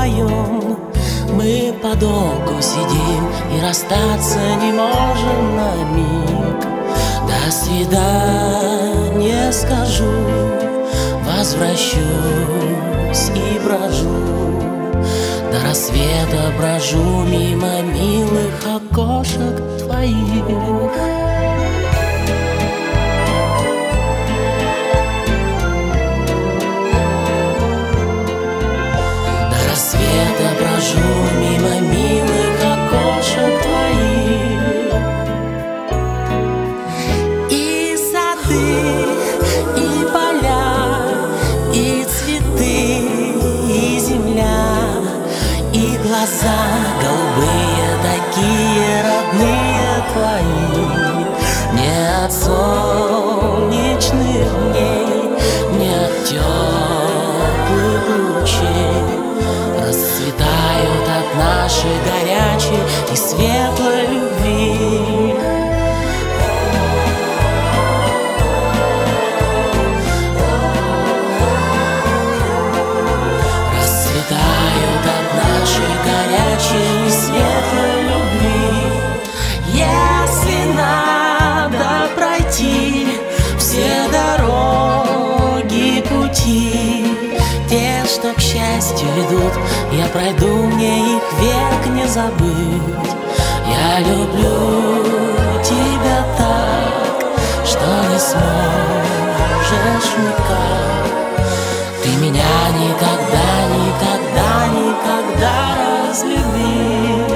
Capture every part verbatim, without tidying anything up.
вдвоем. Мы подолгу сидим и расстаться не можем на миг. До свидания скажу, возвращусь и брожу. До рассвета брожу мимо милых окошек твоих. До рассвета брожу мимо милых окошек твоих. И сады, и поля, и цветы, и земля, и глаза голубые, такие родные твои. Не от солнечных дней, не от теплых лучей расцветают от нашей горячей и светлой любви. Расцветают от нашей горячей и светлой любви. Если надо пройти все дороги, пути, те, что к счастью ведут, я пройду, мне их век не забыть. Я люблю тебя так, что не сможешь никак. Ты меня никогда, никогда, никогда разлюбить.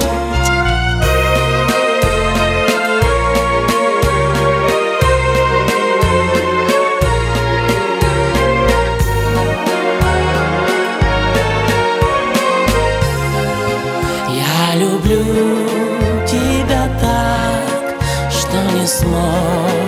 Я люблю тебя так, что не сможешь